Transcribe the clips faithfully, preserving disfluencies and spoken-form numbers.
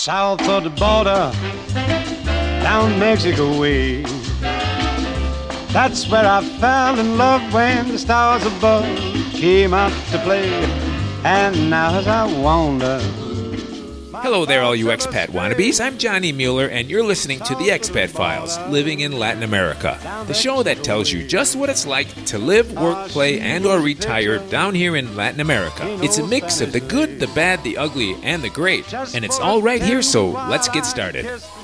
south of the border, down Mexico way. That's where I fell in love when the stars above came out to play. And now as I wander... Hello there, all you expat wannabes. I'm Johnny Mueller, and you're listening to The Expat Files, Living in Latin America, the show that tells you just what it's like to live, work, play, and or retire down here in Latin America. It's a mix of the good, the bad, the ugly, and the great, and it's all right here, so let's get started.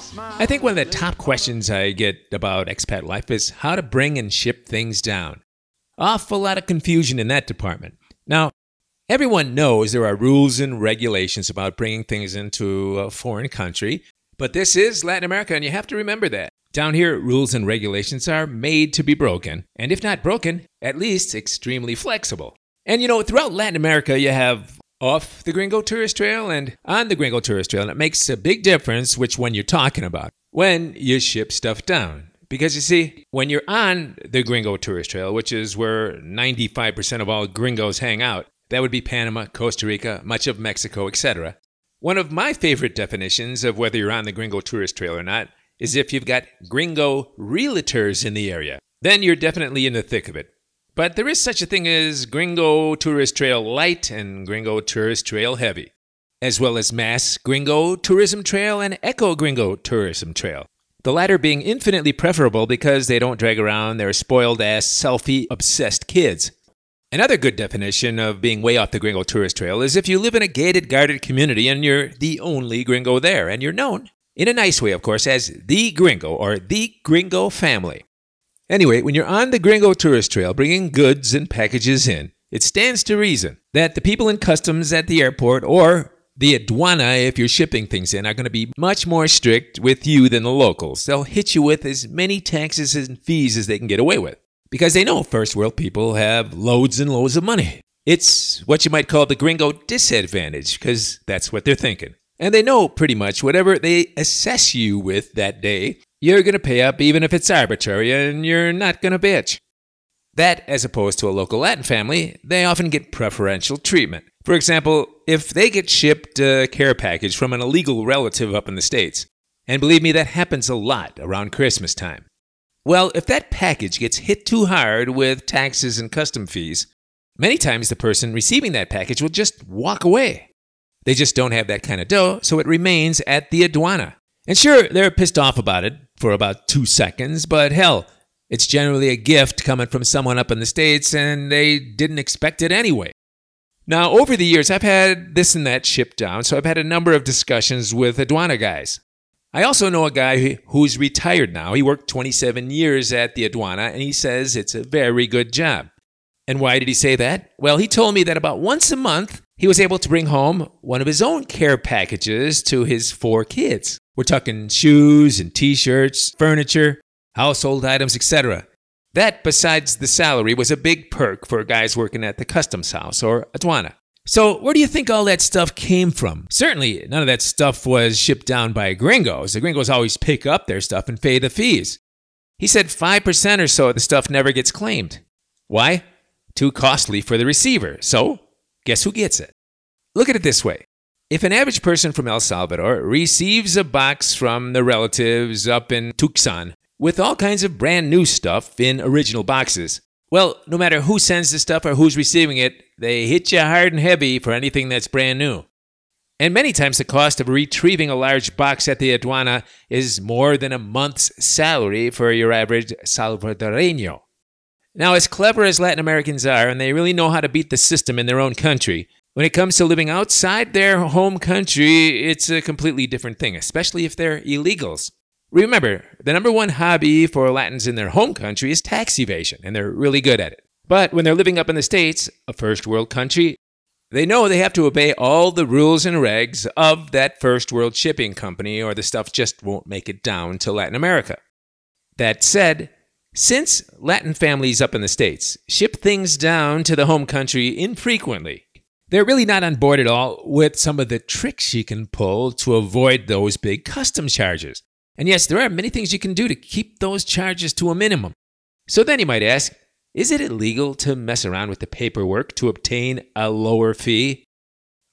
I think one of the top questions I get about expat life is how to bring and ship things down. Awful lot of confusion in that department. Now, everyone knows there are rules and regulations about bringing things into a foreign country, but this is Latin America, and you have to remember that. Down here, rules and regulations are made to be broken, and if not broken, at least extremely flexible. And you know, throughout Latin America, you have off the Gringo Tourist Trail and on the Gringo Tourist Trail, and it makes a big difference which one you're talking about when you ship stuff down. Because you see, when you're on the Gringo Tourist Trail, which is where ninety-five percent of all gringos hang out, that would be Panama, Costa Rica, much of Mexico, et cetera. One of my favorite definitions of whether you're on the Gringo Tourist Trail or not is if you've got gringo realtors in the area. Then you're definitely in the thick of it. But there is such a thing as Gringo Tourist Trail Light and Gringo Tourist Trail Heavy, as well as Mass Gringo Tourism Trail and Eco Gringo Tourism Trail. The latter being infinitely preferable because they don't drag around their spoiled-ass, selfie-obsessed kids. Another good definition of being way off the Gringo Tourist Trail is if you live in a gated, guarded community and you're the only gringo there, and you're known, in a nice way, of course, as the gringo or the gringo family. Anyway, when you're on the Gringo Tourist Trail bringing goods and packages in, it stands to reason that the people in customs at the airport or the aduana, if you're shipping things in, are going to be much more strict with you than the locals. They'll hit you with as many taxes and fees as they can get away with, because they know first world people have loads and loads of money. It's what you might call the gringo disadvantage, because that's what they're thinking. And they know pretty much whatever they assess you with that day, you're going to pay up even if it's arbitrary, and you're not going to bitch. That, as opposed to a local Latin family, they often get preferential treatment. For example, if they get shipped a care package from an illegal relative up in the States, and believe me, that happens a lot around Christmas time. Well, if that package gets hit too hard with taxes and custom fees, many times the person receiving that package will just walk away. They just don't have that kind of dough, so it remains at the aduana. And sure, they're pissed off about it for about two seconds, but hell, it's generally a gift coming from someone up in the States, and they didn't expect it anyway. Now, over the years, I've had this and that shipped down, so I've had a number of discussions with aduana guys. I also know a guy who's retired now. He worked twenty-seven years at the aduana, and he says it's a very good job. And why did he say that? Well, he told me that about once a month, he was able to bring home one of his own care packages to his four kids. We're talking shoes and t-shirts, furniture, household items, et cetera. That, besides the salary, was a big perk for guys working at the customs house or aduana. So where do you think all that stuff came from? Certainly, none of that stuff was shipped down by gringos. The gringos always pick up their stuff and pay the fees. He said five percent or so of the stuff never gets claimed. Why? Too costly for the receiver. So, guess who gets it? Look at it this way. If an average person from El Salvador receives a box from the relatives up in Tucson with all kinds of brand new stuff in original boxes, well, no matter who sends the stuff or who's receiving it, they hit you hard and heavy for anything that's brand new. And many times the cost of retrieving a large box at the aduana is more than a month's salary for your average Salvadoreño. Now, as clever as Latin Americans are, and they really know how to beat the system in their own country, when it comes to living outside their home country, it's a completely different thing, especially if they're illegals. Remember, the number one hobby for Latins in their home country is tax evasion, and they're really good at it. But when they're living up in the States, a first world country, they know they have to obey all the rules and regs of that first world shipping company, or the stuff just won't make it down to Latin America. That said, since Latin families up in the States ship things down to the home country infrequently, they're really not on board at all with some of the tricks you can pull to avoid those big customs charges. And yes, there are many things you can do to keep those charges to a minimum. So then you might ask, is it illegal to mess around with the paperwork to obtain a lower fee?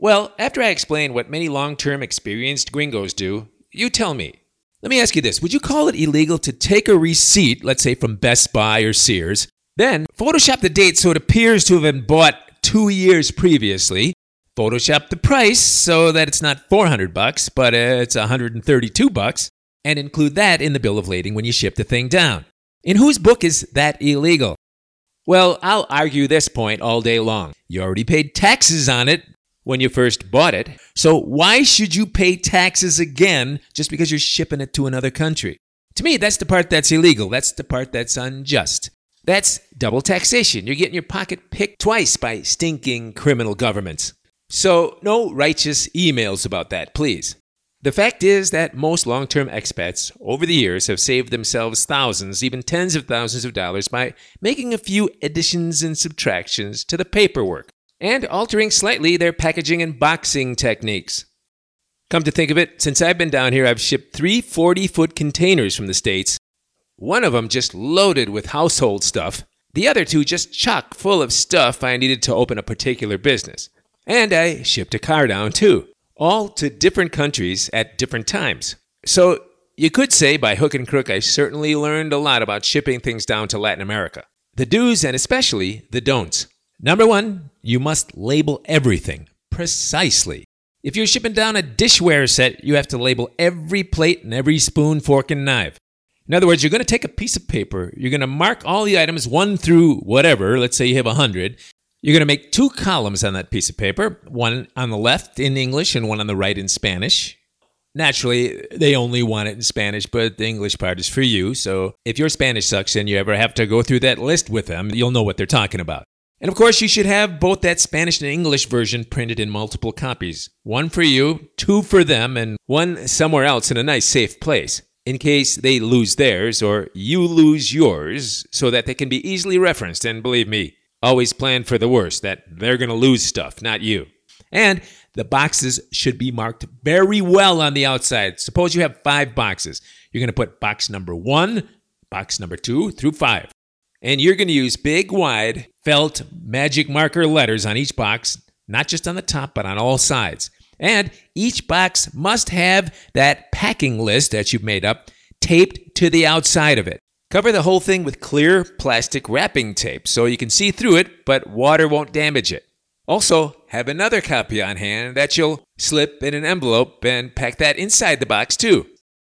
Well, after I explain what many long-term experienced gringos do, you tell me. Let me ask you this. Would you call it illegal to take a receipt, let's say from Best Buy or Sears, then Photoshop the date so it appears to have been bought two years previously, Photoshop the price so that it's not four hundred bucks, but it's one hundred thirty-two bucks, and include that in the bill of lading when you ship the thing down? In whose book is that illegal? Well, I'll argue this point all day long. You already paid taxes on it when you first bought it, so why should you pay taxes again just because you're shipping it to another country? To me, that's the part that's illegal. That's the part that's unjust. That's double taxation. You're getting your pocket picked twice by stinking criminal governments. So no righteous emails about that, please. The fact is that most long-term expats over the years have saved themselves thousands, even tens of thousands of dollars by making a few additions and subtractions to the paperwork and altering slightly their packaging and boxing techniques. Come to think of it, since I've been down here, I've shipped three forty-foot containers from the States. One of them just loaded with household stuff. The other two just chock full of stuff I needed to open a particular business. And I shipped a car down too, all to different countries at different times. So you could say by hook and crook I certainly learned a lot about shipping things down to Latin America. The do's and especially the don'ts. Number one, you must label everything precisely. If you're shipping down a dishware set, you have to label every plate and every spoon, fork, and knife. In other words, you're going to take a piece of paper, you're going to mark all the items one through whatever, let's say you have one hundred. You're going to make two columns on that piece of paper, one on the left in English and one on the right in Spanish. Naturally, they only want it in Spanish, but the English part is for you, so if your Spanish sucks and you ever have to go through that list with them, you'll know what they're talking about. And of course, you should have both that Spanish and English version printed in multiple copies. One for you, two for them, and one somewhere else in a nice safe place, in case they lose theirs or you lose yours, so that they can be easily referenced. And believe me, always plan for the worst, that they're going to lose stuff, not you. And the boxes should be marked very well on the outside. Suppose you have five boxes. You're going to put box number one, box number two through five. And you're going to use big, wide, felt magic marker letters on each box, not just on the top, but on all sides. And each box must have that packing list that you've made up taped to the outside of it. Cover the whole thing with clear plastic wrapping tape so you can see through it, but water won't damage it. Also, have another copy on hand that you'll slip in an envelope and pack that inside the box too.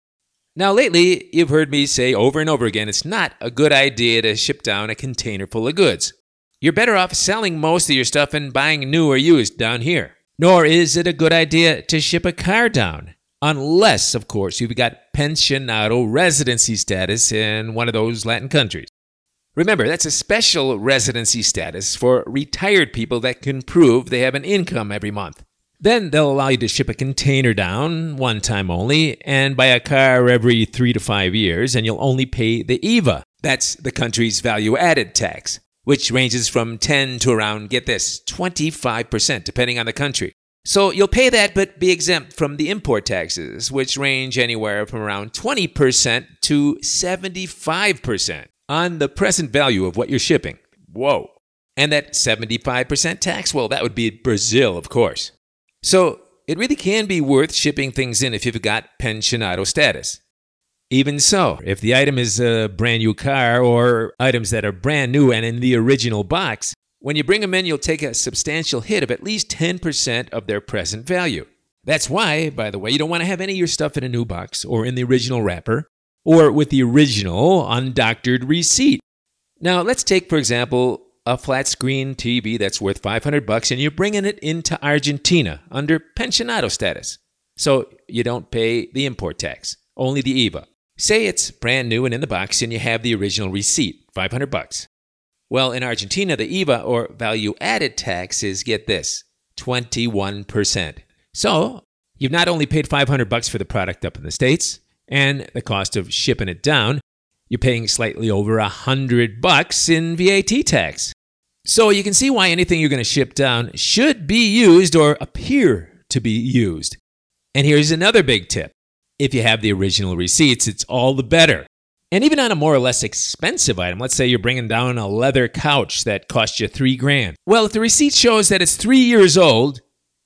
Now lately, you've heard me say over and over again, it's not a good idea to ship down a container full of goods. You're better off selling most of your stuff and buying new or used down here. Nor is it a good idea to ship a car down. Unless, of course, you've got pensionado residency status in one of those Latin countries. Remember, that's a special residency status for retired people that can prove they have an income every month. Then they'll allow you to ship a container down one time only and buy a car every three to five years, and you'll only pay the I V A. That's the country's value-added tax, which ranges from ten to around, get this, twenty-five percent, depending on the country. So you'll pay that but be exempt from the import taxes, which range anywhere from around twenty percent to seventy-five percent on the present value of what you're shipping. Whoa. And that seventy-five percent tax, well, that would be Brazil, of course. So it really can be worth shipping things in if you've got pensionado status. Even so, if the item is a brand new car or items that are brand new and in the original box, when you bring them in, you'll take a substantial hit of at least ten percent of their present value. That's why, by the way, you don't want to have any of your stuff in a new box or in the original wrapper or with the original undoctored receipt. Now, let's take, for example, a flat screen T V that's worth five hundred bucks and you're bringing it into Argentina under pensionado status. So you don't pay the import tax, only the I V A. Say it's brand new and in the box and you have the original receipt, five hundred bucks. Well, in Argentina, the I V A or value-added tax is, get this, twenty-one percent. So you've not only paid five hundred bucks for the product up in the States and the cost of shipping it down, you're paying slightly over one hundred bucks in V A T tax. So you can see why anything you're going to ship down should be used or appear to be used. And here's another big tip. If you have the original receipts, it's all the better. And even on a more or less expensive item, let's say you're bringing down a leather couch that cost you three grand. Well, if the receipt shows that it's three years old,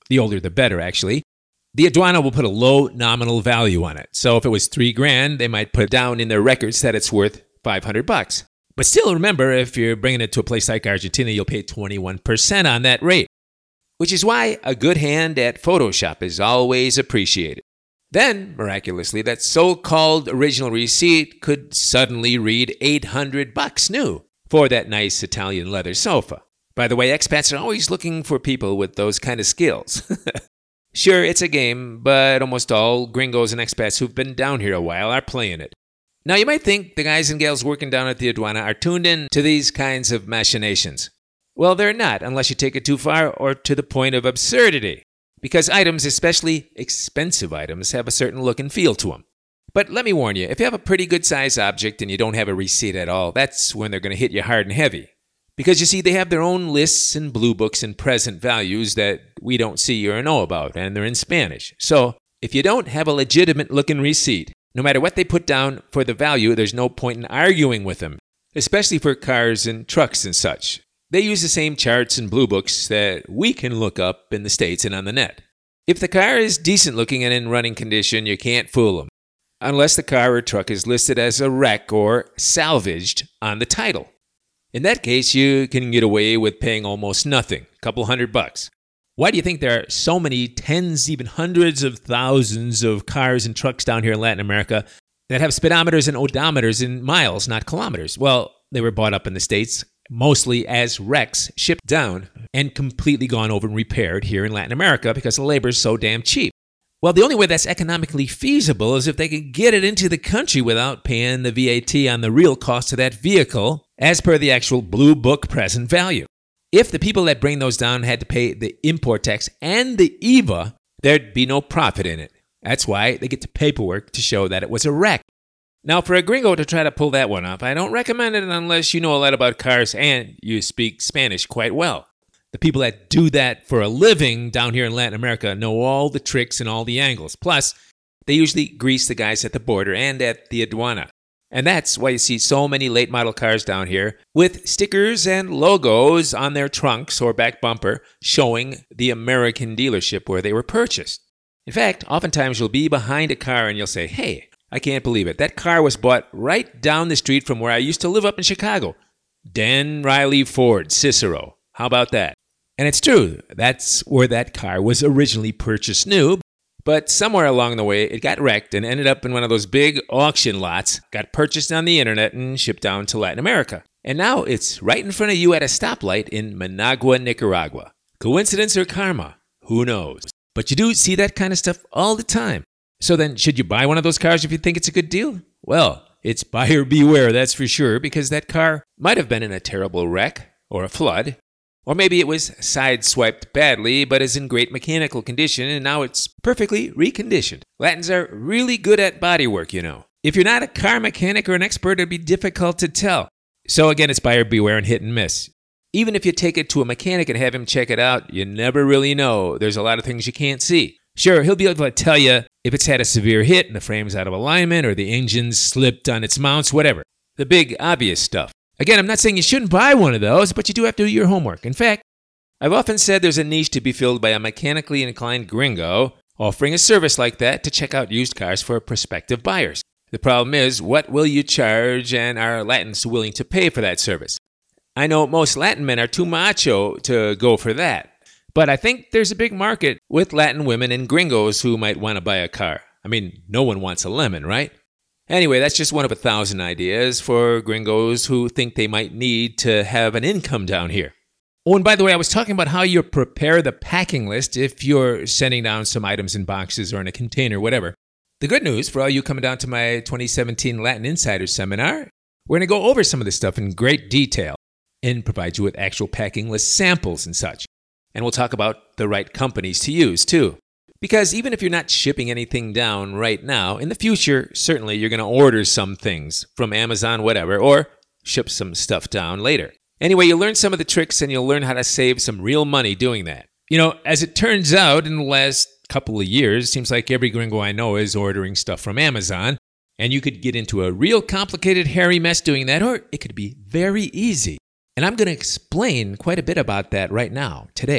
The older the better, actually. The aduana will put a low nominal value on it. So if it was three grand, they might put down in their records that it's worth five hundred bucks. But still, remember, if you're bringing it to a place like Argentina, you'll pay twenty-one percent on that rate, which is why a good hand at Photoshop is always appreciated. Then, miraculously, that so-called original receipt could suddenly read eight hundred bucks new for that nice Italian leather sofa. By the way, expats are always looking for people with those kind of skills. Sure, it's a game, but almost all gringos and expats who've been down here a while are playing it. Now, you might think the guys and gals working down at the aduana are tuned in to these kinds of machinations. Well, they're not, unless you take it too far or to the point of absurdity. Because items, especially expensive items, have a certain look and feel to them. But let me warn you, if you have a pretty good-sized object and you don't have a receipt at all, that's when they're going to hit you hard and heavy. Because, you see, they have their own lists and blue books and present values that we don't see or know about, and they're in Spanish. So, if you don't have a legitimate-looking receipt, no matter what they put down for the value, there's no point in arguing with them, especially for cars and trucks and such. They use the same charts and blue books that we can look up in the States and on the net. If the car is decent looking and in running condition, you can't fool them, unless the car or truck is listed as a wreck or salvaged on the title. In that case, you can get away with paying almost nothing, a couple hundred bucks. Why do you think there are so many tens, even hundreds of thousands of cars and trucks down here in Latin America that have speedometers and odometers in miles, not kilometers? Well, they were bought up in the States, mostly as wrecks, shipped down, and completely gone over and repaired here in Latin America because the labor is so damn cheap. Well, the only way that's economically feasible is if they could get it into the country without paying the V A T on the real cost of that vehicle as per the actual Blue Book present value. If the people that bring those down had to pay the import tax and the I V A, there'd be no profit in it. That's why they get the paperwork to show that it was a wreck. Now, for a gringo to try to pull that one off, I don't recommend it unless you know a lot about cars and you speak Spanish quite well. The people that do that for a living down here in Latin America know all the tricks and all the angles. Plus, they usually grease the guys at the border and at the aduana. And that's why you see so many late model cars down here with stickers and logos on their trunks or back bumper showing the American dealership where they were purchased. In fact, oftentimes you'll be behind a car and you'll say, hey, I can't believe it. That car was bought right down the street from where I used to live up in Chicago. Dan Riley Ford, Cicero. How about that? And it's true. That's where that car was originally purchased new. But somewhere along the way, it got wrecked and ended up in one of those big auction lots, got purchased on the internet and shipped down to Latin America. And now it's right in front of you at a stoplight in Managua, Nicaragua. Coincidence or karma? Who knows? But you do see that kind of stuff all the time. So then, should you buy one of those cars if you think it's a good deal? Well, it's buyer beware, that's for sure, because that car might have been in a terrible wreck or a flood. Or maybe it was sideswiped badly, but is in great mechanical condition, and now it's perfectly reconditioned. Latins are really good at bodywork, you know. If you're not a car mechanic or an expert, it'd be difficult to tell. So again, it's buyer beware and hit and miss. Even if you take it to a mechanic and have him check it out, you never really know. There's a lot of things you can't see. Sure, he'll be able to tell you if it's had a severe hit and the frame's out of alignment or the engine's slipped on its mounts, whatever. The big, obvious stuff. Again, I'm not saying you shouldn't buy one of those, but you do have to do your homework. In fact, I've often said there's a niche to be filled by a mechanically inclined gringo offering a service like that to check out used cars for prospective buyers. The problem is, what will you charge, and are Latins willing to pay for that service? I know most Latin men are too macho to go for that, but I think there's a big market with Latin women and gringos who might want to buy a car. I mean, no one wants a lemon, right? Anyway, that's just one of a thousand ideas for gringos who think they might need to have an income down here. Oh, and by the way, I was talking about how you prepare the packing list if you're sending down some items in boxes or in a container, whatever. The good news for all you coming down to my twenty seventeen Latin Insider Seminar, we're going to go over some of this stuff in great detail and provide you with actual packing list samples and such. And we'll talk about the right companies to use, too. Because even if you're not shipping anything down right now, in the future, certainly you're going to order some things from Amazon, whatever, or ship some stuff down later. Anyway, you'll learn some of the tricks and you'll learn how to save some real money doing that. You know, as it turns out, in the last couple of years, it seems like every gringo I know is ordering stuff from Amazon. And you could get into a real complicated, hairy mess doing that, or it could be very easy. And I'm going to explain quite a bit about that right now, today.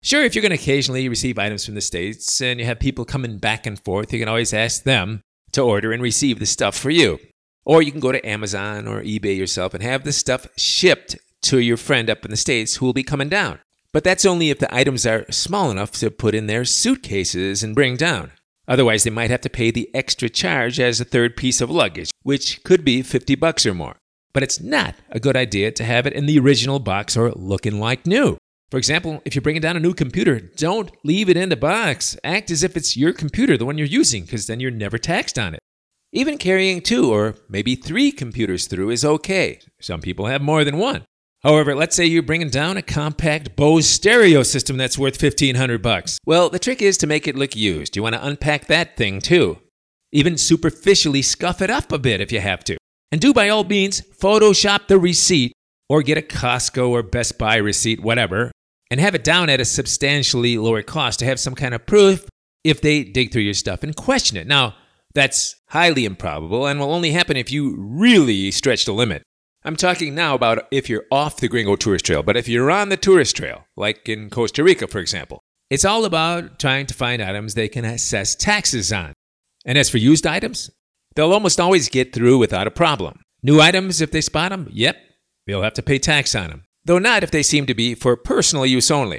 Sure, if you're going to occasionally receive items from the States and you have people coming back and forth, you can always ask them to order and receive the stuff for you. Or you can go to Amazon or eBay yourself and have the stuff shipped to your friend up in the States who will be coming down. But that's only if the items are small enough to put in their suitcases and bring down. Otherwise, they might have to pay the extra charge as a third piece of luggage, which could be fifty bucks or more. But it's not a good idea to have it in the original box or looking like new. For example, if you're bringing down a new computer, don't leave it in the box. Act as if it's your computer, the one you're using, because then you're never taxed on it. Even carrying two or maybe three computers through is okay. Some people have more than one. However, let's say you're bringing down a compact Bose stereo system that's worth fifteen hundred bucks. Well, the trick is to make it look used. You want to unpack that thing too. Even superficially scuff it up a bit if you have to. And do by all means, Photoshop the receipt or get a Costco or Best Buy receipt, whatever, and have it down at a substantially lower cost to have some kind of proof if they dig through your stuff and question it. Now, that's highly improbable and will only happen if you really stretch the limit. I'm talking now about if you're off the Gringo tourist trail, but if you're on the tourist trail, like in Costa Rica, for example, it's all about trying to find items they can assess taxes on. And as for used items, they'll almost always get through without a problem. New items, if they spot them, yep, they'll have to pay tax on them. Though not if they seem to be for personal use only.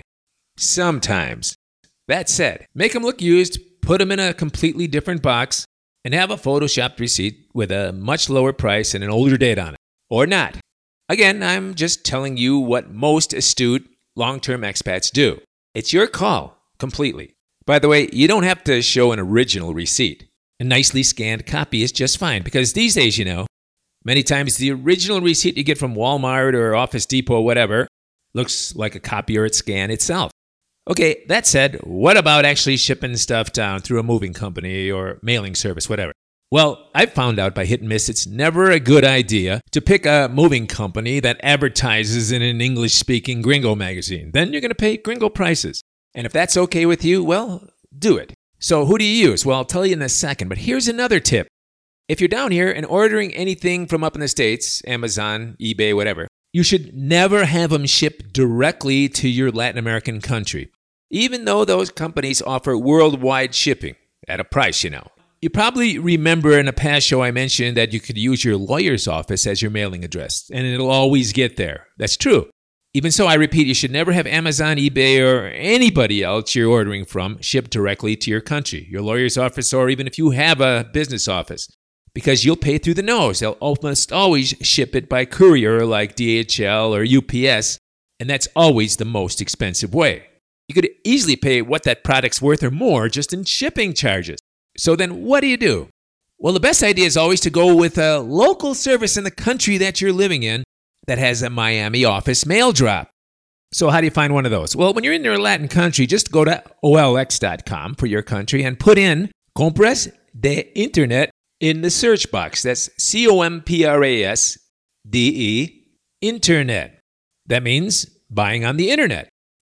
Sometimes. That said, make them look used, put them in a completely different box, and have a photoshopped receipt with a much lower price and an older date on it. Or not. Again, I'm just telling you what most astute long-term expats do. It's your call, completely. By the way, you don't have to show an original receipt. A nicely scanned copy is just fine, because these days, you know, many times the original receipt you get from Walmart or Office Depot or whatever looks like a copy or its scan itself. Okay, that said, what about actually shipping stuff down through a moving company or mailing service, whatever? Well, I've found out by hit and miss it's never a good idea to pick a moving company that advertises in an English-speaking gringo magazine. Then you're going to pay gringo prices. And if that's okay with you, well, do it. So who do you use? Well, I'll tell you in a second, but here's another tip. If you're down here and ordering anything from up in the States, Amazon, eBay, whatever, you should never have them shipped directly to your Latin American country, even though those companies offer worldwide shipping at a price, you know. You probably remember in a past show I mentioned that you could use your lawyer's office as your mailing address, and it'll always get there. That's true. Even so, I repeat, you should never have Amazon, eBay, or anybody else you're ordering from shipped directly to your country, your lawyer's office, or even if you have a business office, because you'll pay through the nose. They'll almost always ship it by courier like D H L or U P S, and that's always the most expensive way. You could easily pay what that product's worth or more just in shipping charges. So then what do you do? Well, the best idea is always to go with a local service in the country that you're living in that has a Miami office mail drop. So how do you find one of those? Well, when you're in your Latin country, just go to O L X dot com for your country and put in Compras de Internet in the search box. That's C O M P R A S D E, Internet. That means buying on the internet.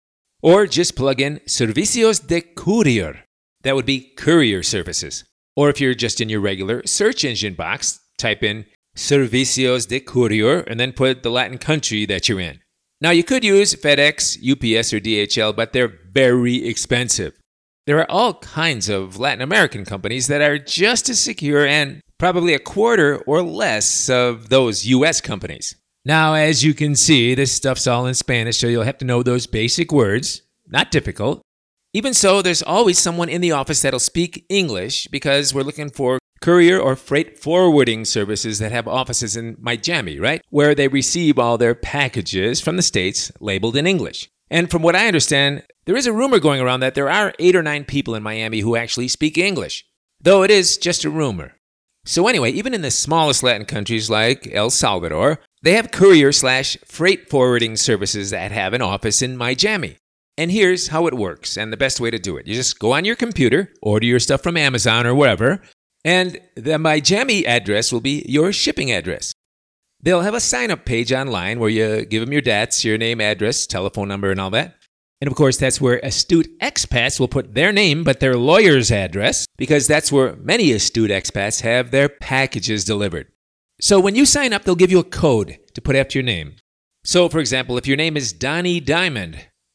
Or just plug in Servicios de Courier. That would be courier services. Or if you're just in your regular search engine box, type in Servicios de Courier and then put the Latin country that you're in. Now, you could use FedEx, U P S, or D H L, but they're very expensive. There are all kinds of Latin American companies that are just as secure and probably a quarter or less of those U S companies. Now, as you can see, this stuff's all in Spanish, so you'll have to know those basic words. Not difficult. Even so, there's always someone in the office that'll speak English because we're looking for courier or freight forwarding services that have offices in Miami, right? Where they receive all their packages from the States labeled in English. And from what I understand, there is a rumor going around that there are eight or nine people in Miami who actually speak English, though it is just a rumor. So anyway, even in the smallest Latin countries like El Salvador, they have courier slash freight forwarding services that have an office in Miami. And here's how it works and the best way to do it. You just go on your computer, order your stuff from Amazon or wherever, and the Miami address will be your shipping address. They'll have a sign-up page online where you give them your dats, your name, address, telephone number, and all that. And of course, that's where astute expats will put their name but their lawyer's address, because that's where many astute expats have their packages delivered. So when you sign up, they'll give you a code to put after your name. So, for example, if your name is Donnie Diamond,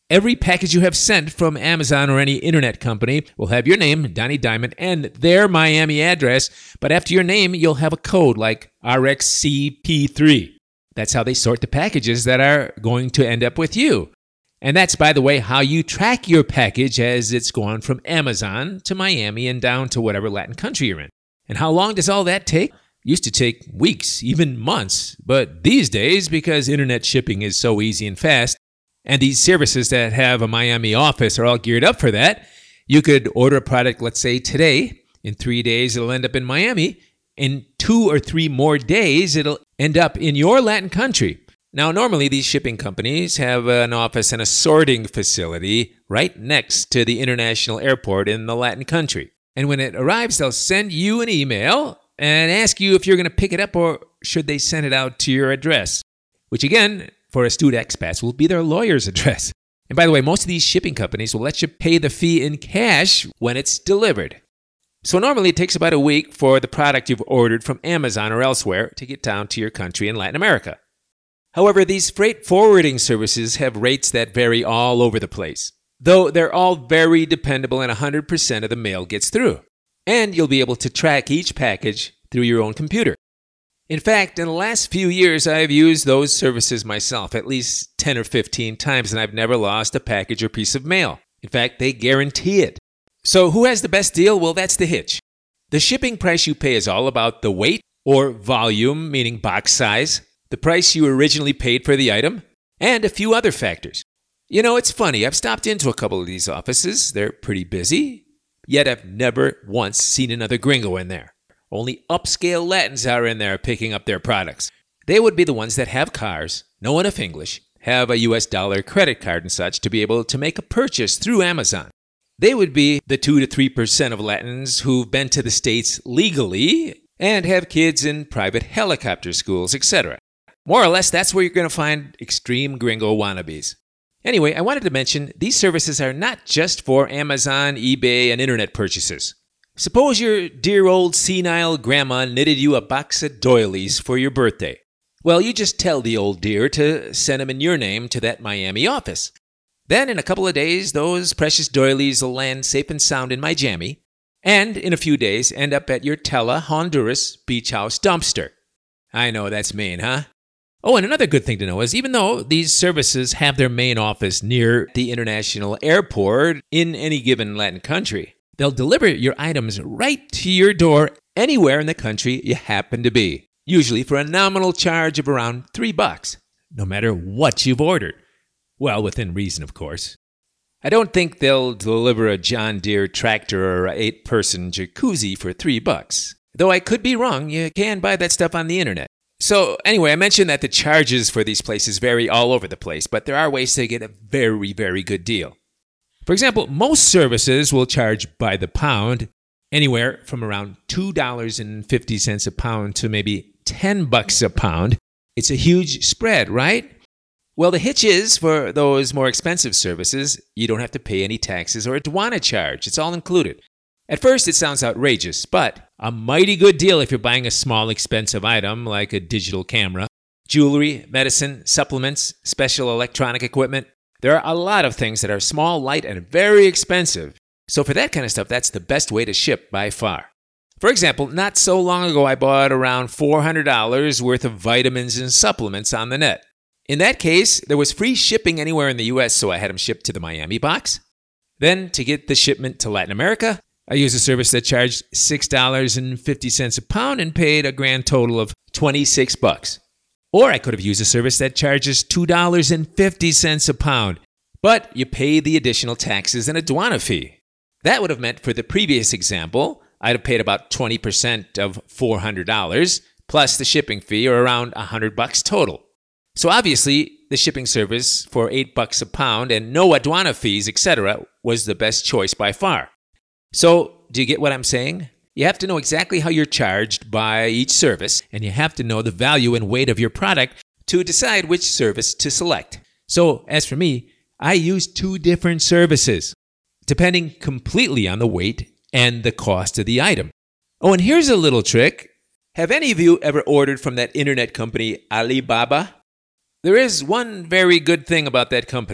Every package you have sent from Amazon or any internet company will have your name, Donnie Diamond, and their Miami address, but after your name, you'll have a code like R X C P three. That's how they sort the packages that are going to end up with you. And that's, by the way, how you track your package as it's gone from Amazon to Miami and down to whatever Latin country you're in. And how long does all that take? Used to take weeks, even months. But these days, because internet shipping is so easy and fast, and these services that have a Miami office are all geared up for that, you could order a product, let's say today. In three days, it'll end up in Miami. In two or three more days, it'll end up in your Latin country. Now, normally these shipping companies have an office and a sorting facility right next to the international airport in the Latin country. And when it arrives, they'll send you an email and ask you if you're going to pick it up or should they send it out to your address, which again, for astute expats, will be their lawyer's address. And by the way, most of these shipping companies will let you pay the fee in cash when it's delivered. So normally it takes about a week for the product you've ordered from Amazon or elsewhere to get down to your country in Latin America. However, these freight forwarding services have rates that vary all over the place, though they're all very dependable and one hundred percent of the mail gets through. And you'll be able to track each package through your own computer. In fact, in the last few years, I've used those services myself at least ten or fifteen times, and I've never lost a package or piece of mail. In fact, they guarantee it. So who has the best deal? Well, that's the hitch. The shipping price you pay is all about the weight or volume, meaning box size, the price you originally paid for the item, and a few other factors. You know, it's funny. I've stopped into a couple of these offices. They're pretty busy, yet I've never once seen another gringo in there. Only upscale Latins are in there picking up their products. They would be the ones that have cars, know enough English, have a U S dollar credit card and such to be able to make a purchase through Amazon. They would be the two to three percent of Latins who've been to the States legally and have kids in private helicopter schools, et cetera. More or less, that's where you're going to find extreme gringo wannabes. Anyway, I wanted to mention these services are not just for Amazon, eBay, and internet purchases. Suppose your dear old senile grandma knitted you a box of doilies for your birthday. Well, you just tell the old dear to send them in your name to that Miami office. Then in a couple of days, those precious doilies will land safe and sound in my jammy, and in a few days end up at your Tela, Honduras beach house dumpster. I know, that's mean, huh? Oh, and another good thing to know is even though these services have their main office near the international airport in any given Latin country, they'll deliver your items right to your door anywhere in the country you happen to be, usually for a nominal charge of around three bucks, no matter what you've ordered. Well, within reason, of course. I don't think they'll deliver a John Deere tractor or an eight-person jacuzzi for three bucks. Though I could be wrong, you can buy that stuff on the internet. So anyway, I mentioned that the charges for these places vary all over the place, but there are ways to get a very, very good deal. For example, most services will charge by the pound, anywhere from around two dollars and fifty cents a pound to maybe ten bucks a pound. It's a huge spread, right? Well, the hitch is, for those more expensive services, you don't have to pay any taxes or aduana charge. It's all included. At first, it sounds outrageous, but a mighty good deal if you're buying a small, expensive item like a digital camera, jewelry, medicine, supplements, special electronic equipment. There are a lot of things that are small, light, and very expensive. So for that kind of stuff, that's the best way to ship by far. For example, not so long ago, I bought around four hundred dollars worth of vitamins and supplements on the net. In that case, there was free shipping anywhere in the U S, so I had them shipped to the Miami box. Then, to get the shipment to Latin America, I used a service that charged six dollars and fifty cents a pound and paid a grand total of twenty-six bucks. Or I could have used a service that charges two dollars and fifty cents a pound, but you pay the additional taxes and aduana fee. That would have meant, for the previous example, I'd have paid about twenty percent of four hundred dollars, plus the shipping fee, or around one hundred bucks total. So obviously, the shipping service for eight bucks a pound and no aduana fees, et cetera, was the best choice by far. So, do you get what I'm saying? You have to know exactly how you're charged by each service, and you have to know the value and weight of your product to decide which service to select. So, as for me, I use two different services, depending completely on the weight and the cost of the item. Oh, and here's a little trick. Have any of you ever ordered from that internet company Alibaba? There is one very good thing about that company.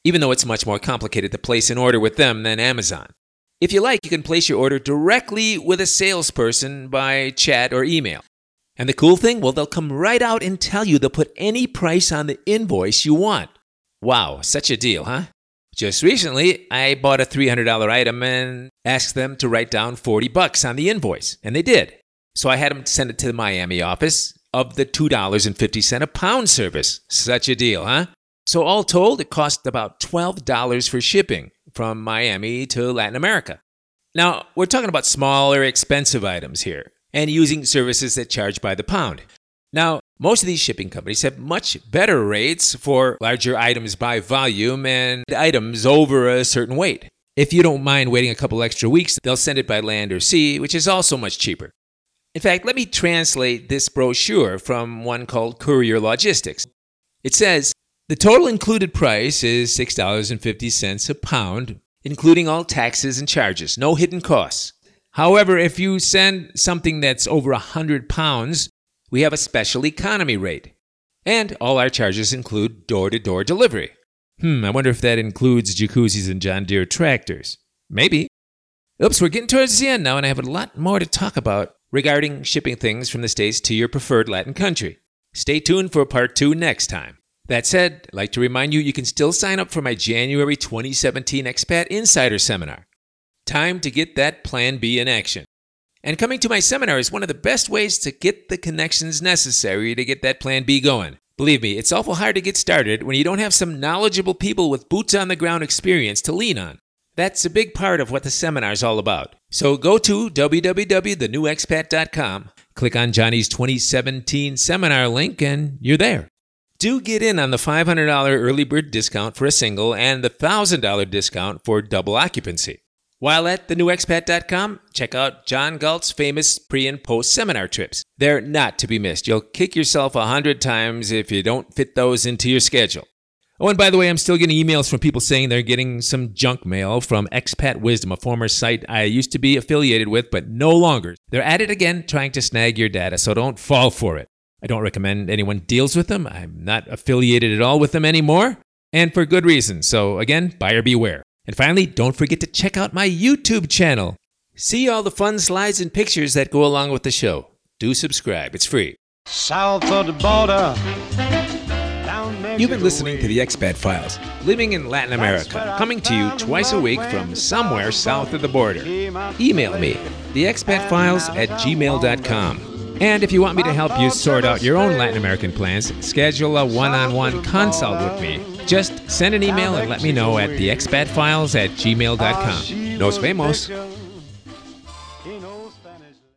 even though it's much more complicated to place an order with them than Amazon. If you like, you can place your order directly with a salesperson by chat or email. And the cool thing, well, they'll come right out and tell you they'll put any price on the invoice you want. Wow, such a deal, huh? Just recently, I bought a three hundred dollars item and asked them to write down forty bucks on the invoice, and they did. So I had them send it to the Miami office of the two dollars and fifty cents a pound service. Such a deal, huh? So all told, it cost about twelve dollars for shipping from Miami to Latin America. Now, we're talking about smaller, expensive items here, and using services that charge by the pound. Now, most of these shipping companies have much better rates for larger items by volume and items over a certain weight. If you don't mind waiting a couple extra weeks, they'll send it by land or sea, which is also much cheaper. In fact, let me translate this brochure from one called Courier Logistics. It says, the total included price is six dollars and fifty cents a pound, including all taxes and charges, no hidden costs. However, if you send something that's over one hundred pounds, we have a special economy rate. And all our charges include door-to-door delivery. Hmm, I wonder if that includes jacuzzis and John Deere tractors. Maybe. Oops, we're getting towards the end now, and I have a lot more to talk about regarding shipping things from the States to your preferred Latin country. Stay tuned for part two next time. That said, I'd like to remind you you can still sign up for my January twenty seventeen Expat Insider Seminar. Time to get that Plan B in action. And coming to my seminar is one of the best ways to get the connections necessary to get that Plan B going. Believe me, it's awful hard to get started when you don't have some knowledgeable people with boots-on-the-ground experience to lean on. That's a big part of what the seminar is all about. So go to w w w dot the new expat dot com, click on Johnny's twenty seventeen seminar link, and you're there. Do get in on the five hundred dollars early bird discount for a single and the one thousand dollars discount for double occupancy. While at the new expat dot com, check out John Galt's famous pre- and post-seminar trips. They're not to be missed. You'll kick yourself a hundred times if you don't fit those into your schedule. Oh, and by the way, I'm still getting emails from people saying they're getting some junk mail from Expat Wisdom, a former site I used to be affiliated with, but no longer. They're at it again, trying to snag your data, so don't fall for it. I don't recommend anyone deals with them. I'm not affiliated at all with them anymore, and for good reason. So again, buyer beware. And finally, don't forget to check out my YouTube channel. See all the fun slides and pictures that go along with the show. Do subscribe. It's free. South of the border. You've been listening to the Expat Files, living in Latin America, coming to you twice a week from somewhere south of the border. Email me, the expat files at gmail dot com. And if you want me to help you sort out your own Latin American plans, schedule a one-on-one consult with me. Just send an email and let me know at the expat files at gmail dot com. Nos vemos.